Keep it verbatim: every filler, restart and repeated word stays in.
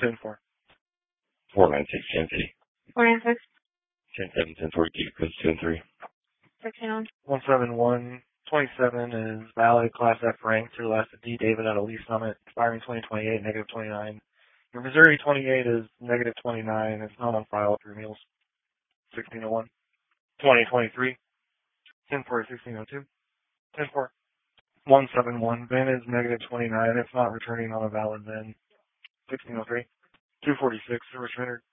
ten four. four nine six, ten three. four nine six. ten seven, ten forty-two, code ten three. sixteen one. one seven one. twenty-seven is valid, Class F ranked through last D. David at a lease summit, expiring twenty twenty-eight, negative twenty-nine. Your Missouri twenty-eight is negative twenty-nine. It's not on file through Meals. sixteen oh one. twenty twenty-three. ten four, sixteen oh two. ten four. one seven one. V I N is negative twenty-nine. It's not returning on a valid V I N. sixteen oh three. two forty-six. Service rendered.